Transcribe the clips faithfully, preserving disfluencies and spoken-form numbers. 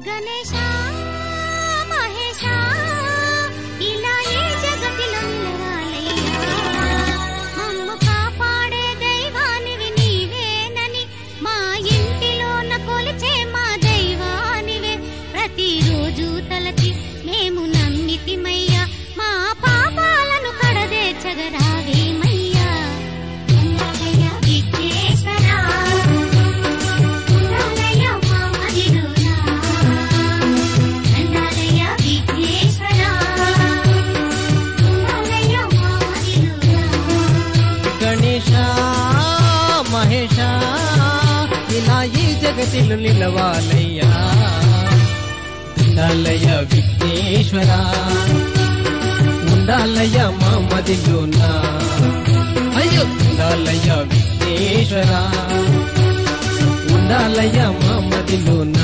గణేశ మహేశ ఇలా ఈ జగతిలో నిలవాలయ్యా మమ్ము కాపాడే దైవానివి నీవేనని మా ఇంటిలోన కొలిచే మా దైవానివే ప్రతిరోజు తలచి మేము నమ్మితిమయ్యా మా పాపాలను కడదేర్చగరావేమయ్యా మహేష ఇలా ఈ జగతిలో నిలవాలయ్యా ఉండాలయ్య విఘ్నేశ్వర ఉండాలయ్య మా మదిలోన అయ్యో ఉండాలయ్య విఘ్నేశ్వర ఉండాలయ్య మా మదిలోన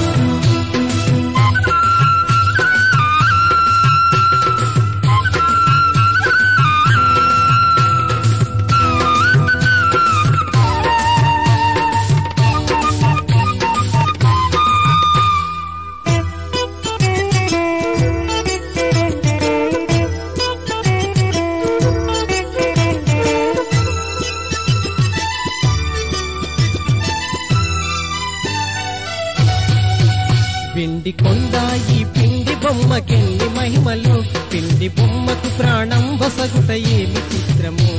పిండి కొండ ఈ పిండి బొమ్మకెన్ని మహిమలు పిండి బొమ్మకు ప్రాణం వసగుట ఏమి చిత్రము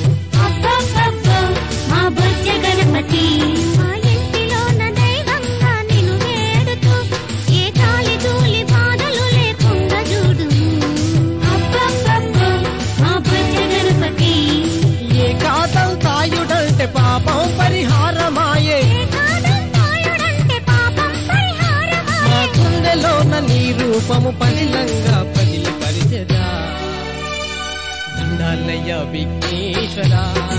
మా బొజ్జ గణపతి మా ఇంటిలోన దైవంగా నిన్ను వేడుతూ ఏ కాలి ధూళి బాధలు లేకుండా చూడు మా బొజ్జ గణపతి ఏ కాదం తాయుడంటే పాపం పరిహారమాయే గుండెలోన నీ రూపము పదిలంగా పదిలి పరిచదా ఉండాలయ్య విఘ్నేశ్వర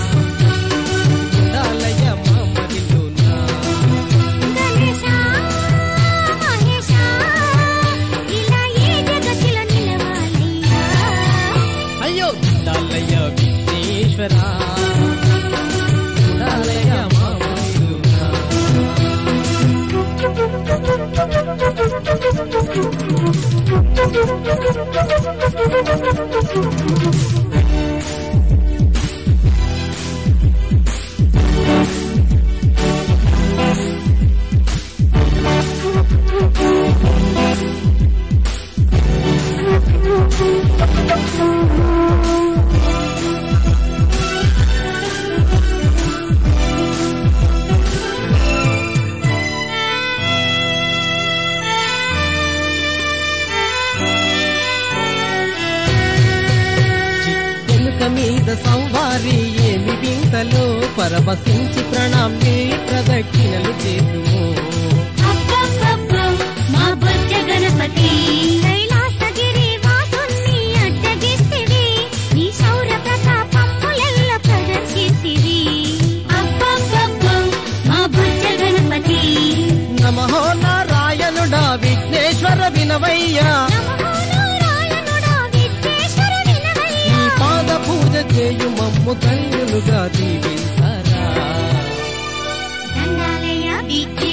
ఉండాలయ్య మా మదిలోన గణేశ మహేశ ఇలా ఈ జగతిలో నిలవాలయ్యా అయ్యో ఉండాలయ్య విఘ్నేశ్వర ఉండాలయ్య మా మదిలోన మీద సంవారి ఏమి వింతలో పరవశించి ప్రణామి ప్రదక్షిణలు చేతుము మా బొజ్జ గణపతి కైలాసగిరి వాసుని అడ్డగిస్తివి నీ శౌర్య ప్రతాపములెల్ల ప్రదర్శిస్తివి మా బొజ్జ గణపతి నమో నారాయణుడా విఘ్నేశ్వర వినవయ్యా పూజ చేయు మమ్ము కన్నులుగా దీవించరా దండాలయ్య